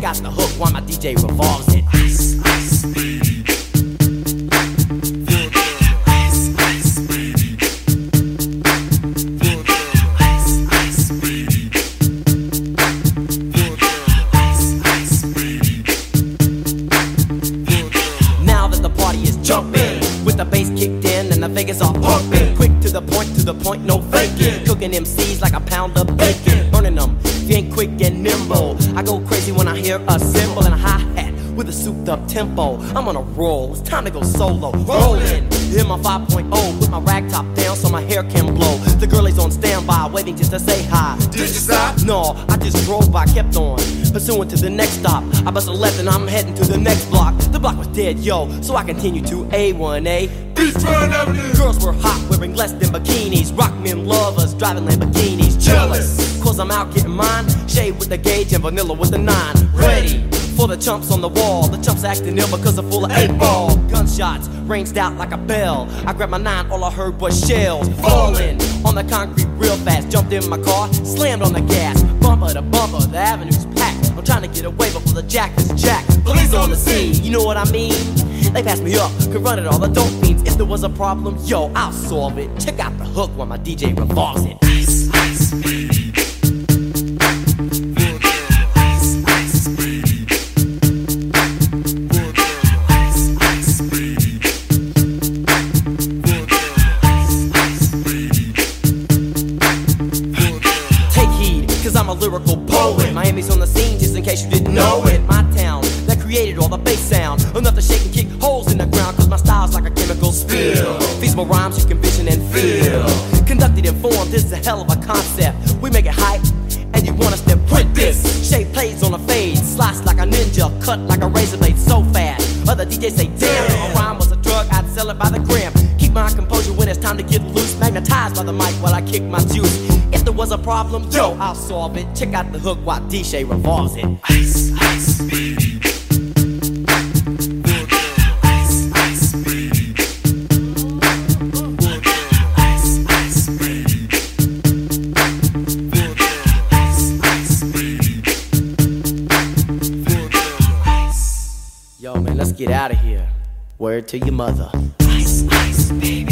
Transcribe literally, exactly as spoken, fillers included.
out the hook while my D J revolves it. Ice, ice, baby. Ice, ice, baby. Ice, ice, baby. Ice, ice, baby. Now that the party is jumping, with the bass kicked in and the Vegas are pumping, quick to the point, to the point, no faking. Cooking M Cs like a pound of bacon, burning them. If you ain't quick and nimble, I go crazy when I hear a cymbal and a hi-hat with a souped up tempo. I'm on a roll, it's time to go solo. Rollin', hit my five point oh, put my rag top down so my hair can blow. The girl is on standby, waiting just to say hi. Did you stop? No, I just drove by, kept on pursuing to the next stop. I bust a left and I'm heading to the next block. The block was dead, yo, so I continue to A one A. Beachfront Avenue. Girls were hot, wearing less than bikinis. Rock men lovers, driving Lamborghinis. Jealous, cause I'm out getting mine. Shade with the gauge and vanilla with the nine. Ready for the chumps on the wall. The chumps acting ill because they're full of eight ball. Gunshots ranged out like a bell. I grabbed my nine, all I heard was shells falling on the concrete real fast. Jumped in my car, slammed on the gas. Bumper to bumper, the avenue's packed. I'm trying to get away before the jack is jacked. Police on the scene, you know what I mean? They passed me up, confronted all the dope fiends. If there was a problem, yo, I'll solve it. Check out the hook while my D J revolves it. Ice, ice, baby. Ice, ice, baby. Ice, ice, baby. Ice, ice, baby. Take heed, cause I'm a lyrical poet. Miami's on the scene, just in case you didn't know it. My town, that created all the bass sound. Enough to shake and kick holes in the ground, cause my style's like a chemical spill. Feasible rhymes you can vision and feel. Conducted in form, this is a hell of a concept. We make it hype, and you want us to print this. Shape plays on a fade, slice like a ninja, cut like a razor blade so fast. Other D Js say, damn, if a rhyme was a drug, I'd sell it by the gram. Keep my composure when it's time to get loose. Magnetized by the mic while I kick my juice. If there was a problem, yo, I'll solve it. Check out the hook while D J revolves it. Ice, ice, baby. Yo, man, let's get out of here. Word to your mother. Ice, ice, baby.